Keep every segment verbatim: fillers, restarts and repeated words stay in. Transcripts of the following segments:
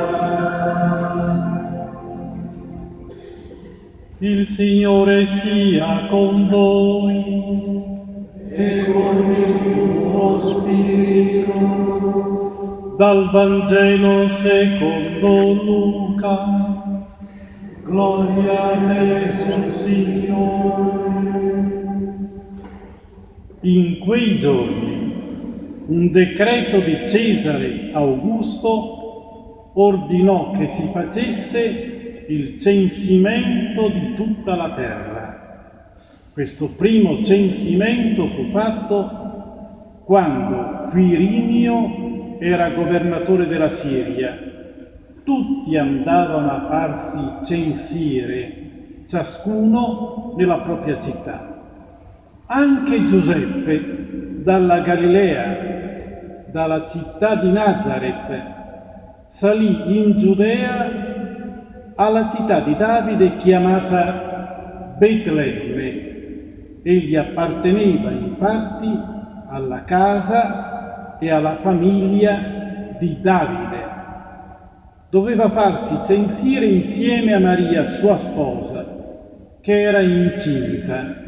Il Signore sia con voi e con il tuo spirito. Dal Vangelo secondo Luca. Gloria a te, Signore. In quei giorni un decreto di Cesare Augusto ordinò che si facesse il censimento di tutta la terra. Questo primo censimento fu fatto quando Quirinio era governatore della Siria. Tutti andavano a farsi censire, ciascuno nella propria città. Anche Giuseppe dalla Galilea, dalla città di Nazaret, salì in Giudea alla città di Davide chiamata Betlemme. Egli apparteneva infatti alla casa e alla famiglia di Davide. Doveva farsi censire insieme a Maria, sua sposa, che era incinta.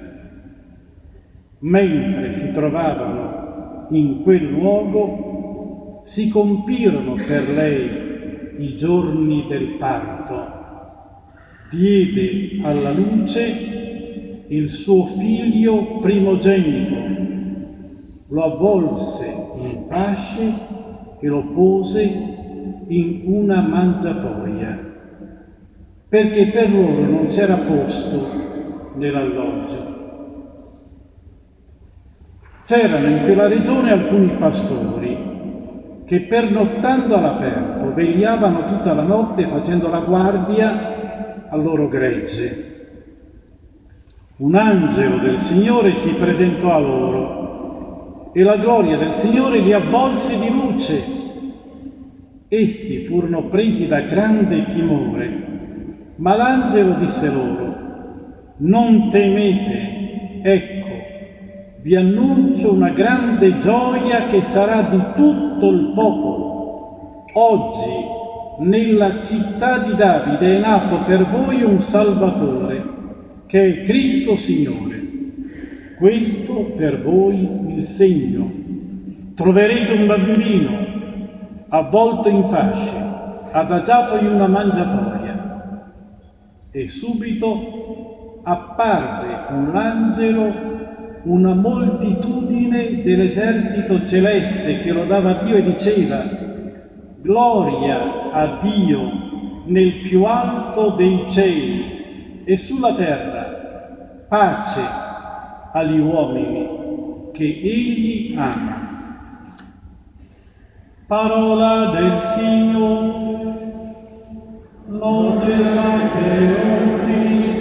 Mentre si trovavano in quel luogo, si compirono per lei i giorni del parto. Diede alla luce il suo figlio primogenito, lo avvolse in fasce e lo pose in una mangiatoia, perché per loro non c'era posto nell'alloggio. C'erano in quella regione alcuni pastori che pernottando all'aperto vegliavano tutta la notte facendo la guardia al loro gregge. Un angelo del Signore si presentò a loro e la gloria del Signore li avvolse di luce. Essi furono presi da grande timore, ma l'angelo disse loro: non temete, ecco, vi annuncio una grande gioia che sarà di tutto il popolo. Oggi nella città di Davide è nato per voi un Salvatore, che è Cristo Signore. Questo per voi il segno. Troverete un bambino avvolto in fasce, adagiato in una mangiatoia. E subito apparve con l'angelo una moltitudine dell'esercito celeste che lodava Dio e diceva: gloria a Dio nel più alto dei cieli e sulla terra pace agli uomini che Egli ama. Parola del Signore. Lode a te, o Cristo.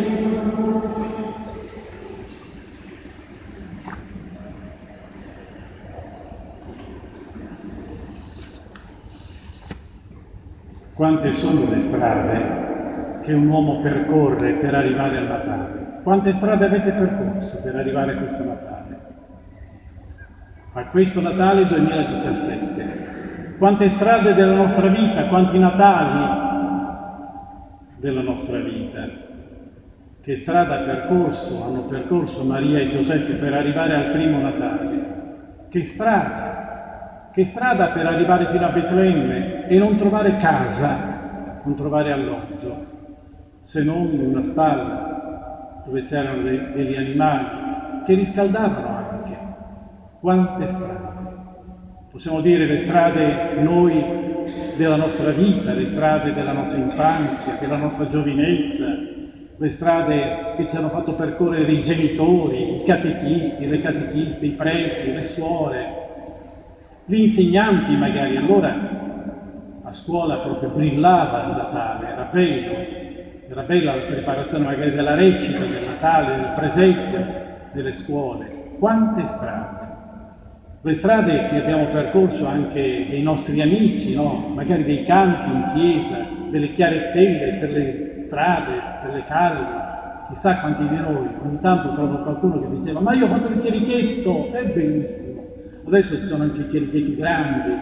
Quante sono le strade che un uomo percorre per arrivare al Natale? Quante strade avete percorso per arrivare a questo Natale? A questo Natale duemiladiciassette. Quante strade della nostra vita, quanti Natali della nostra vita? Che strada ha percorso, hanno percorso Maria e Giuseppe per arrivare al primo Natale? Che strada? Che strada per arrivare fino a Betlemme e non trovare casa, non trovare alloggio, se non in una stalla dove c'erano de- degli animali che riscaldavano anche. Quante strade? Possiamo dire le strade noi della nostra vita, le strade della nostra infanzia, della nostra giovinezza, le strade che ci hanno fatto percorrere i genitori, i catechisti, le catechiste, i preti, le suore, gli insegnanti magari. Allora a scuola proprio brillava il Natale, era bello, era bella la preparazione magari della recita, del Natale, del presepio, delle scuole. Quante strade! Le strade che abbiamo percorso anche dei nostri amici, no? Magari dei canti in chiesa, delle chiare stelle per le strade, per le calli. Chissà quanti di noi, ogni tanto trovo qualcuno che diceva: ma io ho fatto il chierichetto, è bellissimo. Adesso ci sono anche i chierichetti grandi,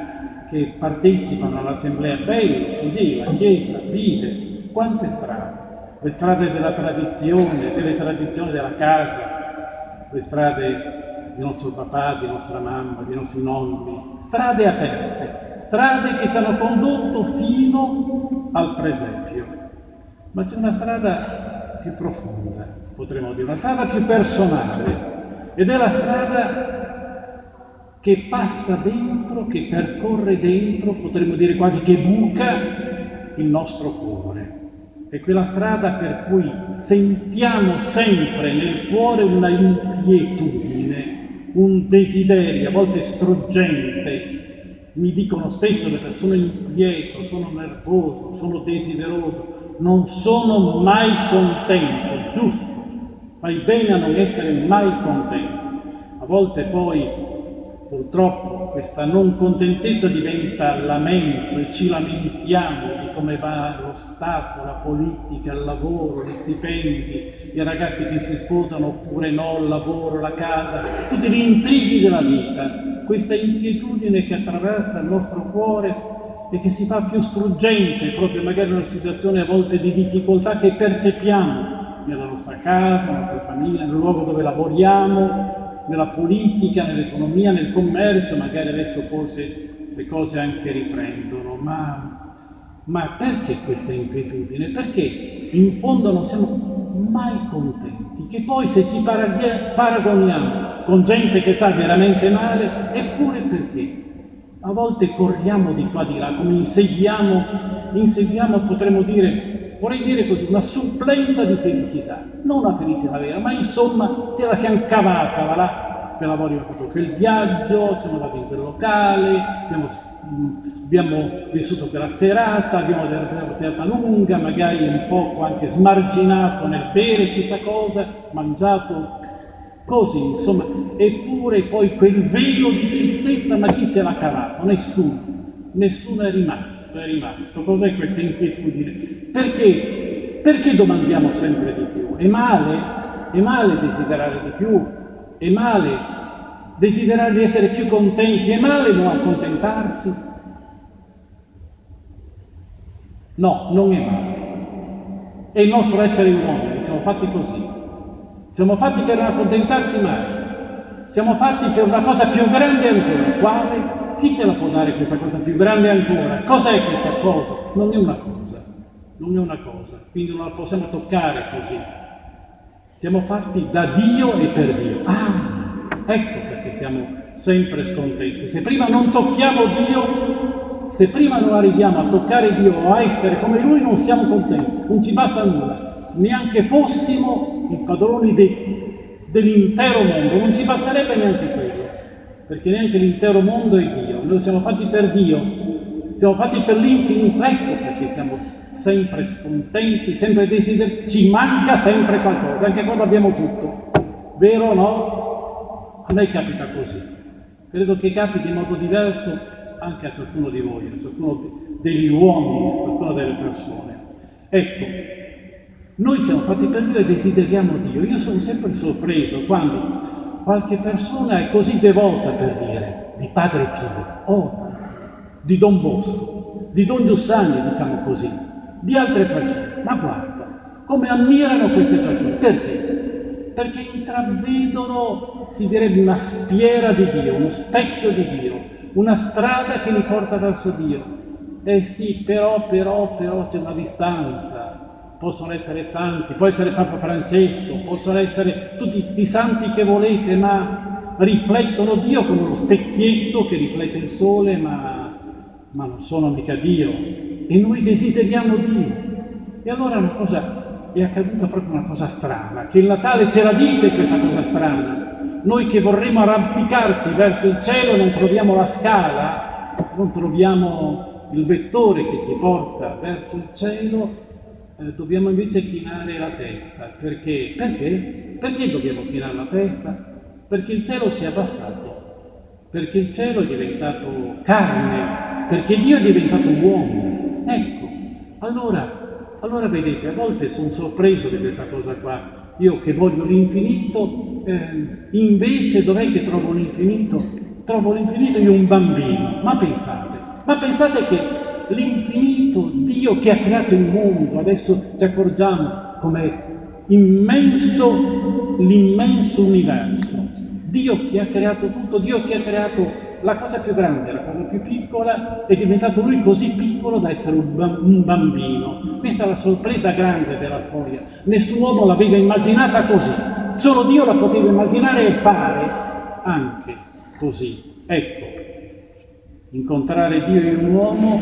che partecipano all'assemblea, bello, così la Chiesa vive. Quante strade? Le strade della tradizione, delle tradizioni della casa, le strade di nostro papà, di nostra mamma, di nostri nonni, strade aperte, strade che ci hanno condotto fino al presepio. Ma c'è una strada più profonda, potremmo dire, una strada più personale, ed è la strada che passa dentro, che percorre dentro, potremmo dire quasi che buca il nostro cuore. È quella strada per cui sentiamo sempre nel cuore una inquietudine, un desiderio, a volte struggente. Mi dicono spesso le persone inquieto, sono nervoso, sono desideroso, non sono mai contento, giusto? Fai bene a non essere mai contento. A volte poi purtroppo questa non contentezza diventa lamento e ci lamentiamo di come va lo Stato, la politica, il lavoro, gli stipendi, i ragazzi che si sposano oppure no, il lavoro, la casa, tutti gli intrighi della vita, questa inquietudine che attraversa il nostro cuore e che si fa più struggente proprio magari in una situazione a volte di difficoltà che percepiamo nella nostra casa, nella nostra famiglia, nel luogo dove lavoriamo, nella politica, nell'economia, nel commercio, magari adesso forse le cose anche riprendono, ma, ma perché questa inquietudine? Perché in fondo non siamo mai contenti, che poi se ci paragoniamo con gente che sta veramente male, eppure perché? A volte corriamo di qua di là, come inseguiamo, inseguiamo potremmo dire, vorrei dire così, una supplenza di felicità, non una felicità vera, ma insomma ce la siamo cavata, va là, abbiamo fatto quel viaggio, siamo andati in quel locale, abbiamo, abbiamo vissuto quella serata, abbiamo tenuta lunga, magari un poco anche smarginato nel bere chissà cosa, mangiato così, insomma, eppure poi quel velo di tristezza, ma chi se l'ha cavato? Nessuno, nessuno è rimasto, è rimasto. Cos'è questa inquietudine? Perché? Perché domandiamo sempre di più? È male? È male desiderare di più? È male desiderare di essere più contenti? È male non accontentarsi? No, non è male. È il nostro essere uomini, siamo fatti così. Siamo fatti per non accontentarci mai. Siamo fatti per una cosa più grande ancora. Quale? Chi ce la può dare questa cosa più grande ancora? Cos'è questa cosa? Non è una cosa. Non è una cosa. Quindi non la possiamo toccare così. Siamo fatti da Dio e per Dio. Ah, ecco perché siamo sempre scontenti. Se prima non tocchiamo Dio, se prima non arriviamo a toccare Dio o a essere come Lui, non siamo contenti. Non ci basta nulla. Neanche fossimo i padroni de, dell'intero mondo, non ci basterebbe neanche quello, perché neanche l'intero mondo è Dio. Noi siamo fatti per Dio, siamo fatti per l'infinito, ecco perché siamo sempre scontenti, sempre desiderati, ci manca sempre qualcosa, anche quando abbiamo tutto, vero o no? A me capita così, credo che capiti in modo diverso anche a ciascuno di voi, a ciascuno degli uomini, a ciascuno delle persone. Ecco, noi siamo fatti per Dio e desideriamo Dio. Io sono sempre sorpreso quando qualche persona è così devota, per dire, di Padre Pio, o di Don Bosco, di Don Giussani, diciamo così, di altre persone. Ma guarda, come ammirano queste persone. Perché? Perché intravedono, si direbbe, una spiera di Dio, uno specchio di Dio, una strada che li porta verso Dio. Eh sì, però, però, però c'è una distanza. Possono essere santi, può essere Papa Francesco, possono essere tutti i santi che volete, ma riflettono Dio come uno specchietto che riflette il sole, ma, ma non sono mica Dio. E noi desideriamo Dio. E allora una cosa, è accaduta proprio una cosa strana, che il Natale ce la dice questa cosa strana. Noi che vorremmo arrampicarci verso il cielo non troviamo la scala, non troviamo il vettore che ci porta verso il cielo, Eh, dobbiamo invece chinare la testa. Perché? Perché? Perché dobbiamo chinare la testa? Perché il cielo si è abbassato, perché il cielo è diventato carne, perché Dio è diventato uomo. Ecco, allora, allora vedete, a volte sono sorpreso di questa cosa qua. Io che voglio l'infinito, eh, invece dov'è che trovo l'infinito? Trovo l'infinito in un bambino. Ma pensate, Ma pensate che l'infinito Dio che ha creato il mondo, adesso ci accorgiamo com'è immenso l'immenso universo, Dio che ha creato tutto, Dio che ha creato la cosa più grande, la cosa più piccola, è diventato lui così piccolo da essere un bambino. Questa è la sorpresa grande della storia. Nessun uomo l'aveva immaginata così, solo Dio la poteva immaginare e fare anche così. Ecco, incontrare Dio in un uomo,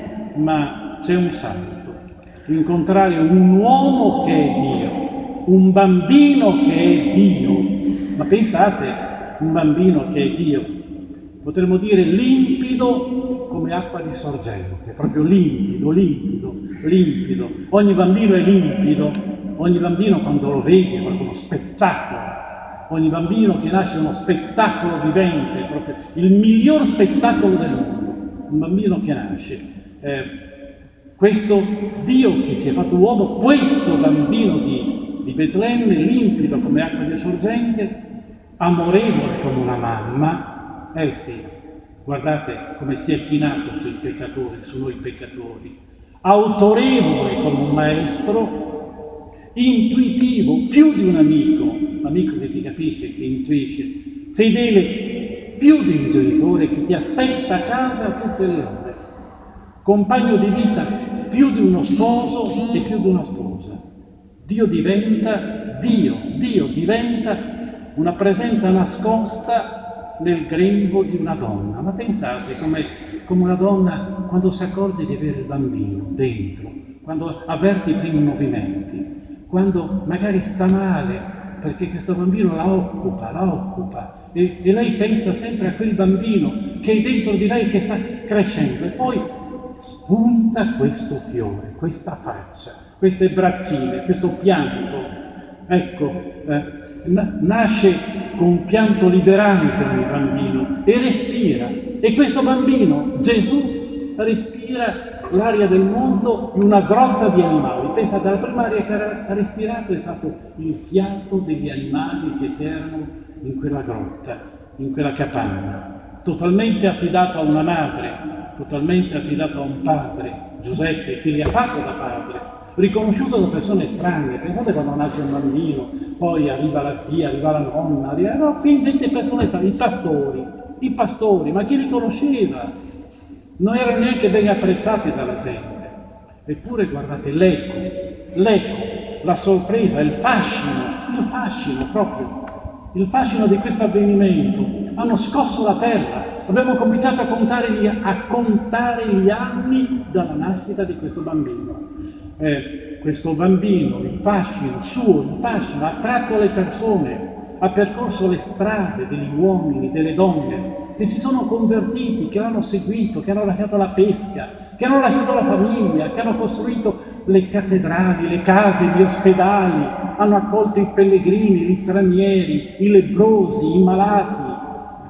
ma c'è un salto. Incontrare un uomo che è Dio, un bambino che è Dio. Ma pensate, un bambino che è Dio, potremmo dire limpido come acqua di sorgente, proprio limpido, limpido, limpido. Ogni bambino è limpido, ogni bambino quando lo vedi è proprio uno spettacolo. Ogni bambino che nasce è uno spettacolo vivente, proprio il miglior spettacolo del mondo. Un bambino che nasce. Eh, questo Dio che si è fatto uomo, questo bambino di, di Betlemme, limpido come acqua di sorgente, amorevole come una mamma. Eh sì, guardate come si è chinato sui peccatori, su noi peccatori, autorevole come un maestro, intuitivo, più di un amico, amico che ti capisce, che intuisce, fedele, più di un genitore che ti aspetta a casa a tutte le ore, compagno di vita, più di uno sposo e più di una sposa. Dio diventa, Dio, Dio diventa una presenza nascosta nel grembo di una donna. Ma pensate come, come una donna quando si accorge di avere il bambino dentro, quando avverte i primi movimenti, quando magari sta male perché questo bambino la occupa, la occupa e, e lei pensa sempre a quel bambino che è dentro di lei che sta crescendo e poi spunta questo fiore, questa faccia, queste braccine, questo pianto. Ecco, eh, nasce con un pianto liberante ogni bambino e respira. E questo bambino, Gesù, respira l'aria del mondo in una grotta di animali. Pensate, la prima aria che ha respirato è stato il fiato degli animali che c'erano in quella grotta, in quella capanna. Totalmente affidato a una madre, totalmente affidato a un padre, Giuseppe, che gli ha fatto da padre, riconosciuto da persone strane. Pensate quando nasce un bambino, poi arriva la zia, arriva la nonna, arriva... no, qui invece persone strane, i pastori, i pastori, ma chi li conosceva? Non erano neanche ben apprezzati dalla gente. Eppure guardate l'eco, l'eco, la sorpresa, il fascino, il fascino proprio, il fascino di questo avvenimento. Hanno scosso la terra. Abbiamo cominciato a contare gli, a contare gli anni dalla nascita di questo bambino. Eh, questo bambino, il fascino suo, il fascino, ha attratto le persone, ha percorso le strade degli uomini, delle donne, che si sono convertiti, che l'hanno seguito, che hanno lasciato la pesca, che hanno lasciato la famiglia, che hanno costruito le cattedrali, le case, gli ospedali, hanno accolto i pellegrini, gli stranieri, i lebbrosi, i malati.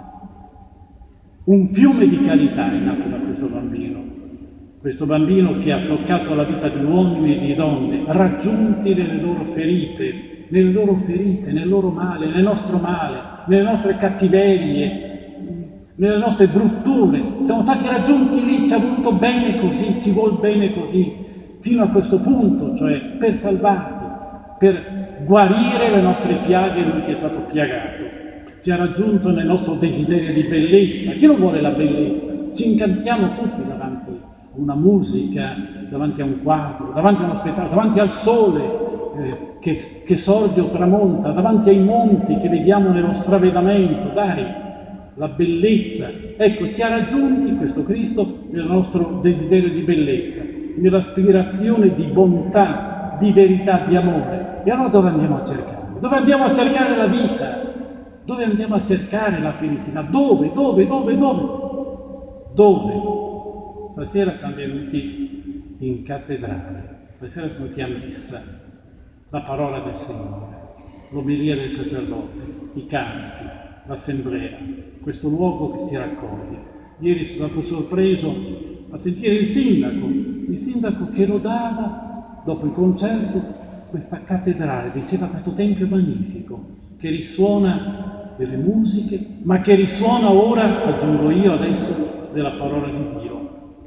Un fiume di carità è nato da questo bambino. Questo bambino che ha toccato la vita di uomini e di donne, raggiunti nelle loro ferite, nelle loro ferite, nel loro male, nel nostro male, nelle nostre cattiverie, nelle nostre brutture. Siamo stati raggiunti lì, ci ha voluto bene così, ci vuol bene così, fino a questo punto, cioè per salvarci, per guarire le nostre piaghe, lui che è stato piagato. Ci ha raggiunto nel nostro desiderio di bellezza. Chi non vuole la bellezza? Ci incantiamo tutti davanti a una musica, davanti a un quadro, davanti a uno spettacolo, davanti al sole eh, che, che sorge o tramonta, davanti ai monti che vediamo nello stravedamento. Dai, la bellezza. Ecco, ci ha raggiunti questo Cristo nel nostro desiderio di bellezza, nell'aspirazione di bontà, di verità, di amore. E allora dove andiamo a cercare? Dove andiamo a cercare la vita? Dove andiamo a cercare la felicità? Dove? Dove? Dove? Dove? Dove? Stasera siamo venuti in cattedrale, stasera siamo venuti a messa, la parola del Signore, l'omelia del sacerdote, i canti, l'assemblea, questo luogo che ci raccoglie. Ieri sono stato sorpreso a sentire il sindaco, il sindaco che lodava, dopo il concerto, questa cattedrale, diceva questo tempio magnifico, che risuona delle musiche, ma che risuona ora, aggiungo io adesso, della parola di Dio.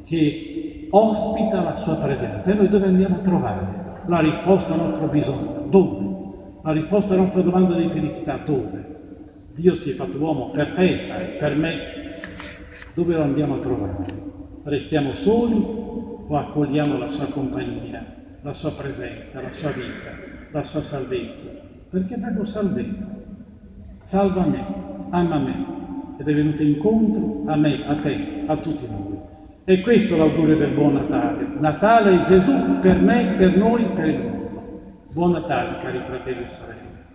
che ospita la sua presenza. E noi dove andiamo a trovare la risposta al nostro bisogno? Dove? La risposta alla nostra domanda di felicità? Dove? Dio si è fatto uomo per te, sai, per me. Dove lo andiamo a trovare? Restiamo soli o accogliamo la sua compagnia, la sua presenza, la sua vita, la sua salvezza? Perché è proprio salvezza. Salva me, ama me, ed è venuto incontro a me, a te, a tutti noi. E questo è l'augurio del buon Natale. Natale è Gesù per me, per noi, per il mondo. Buon Natale, cari fratelli e sorelle.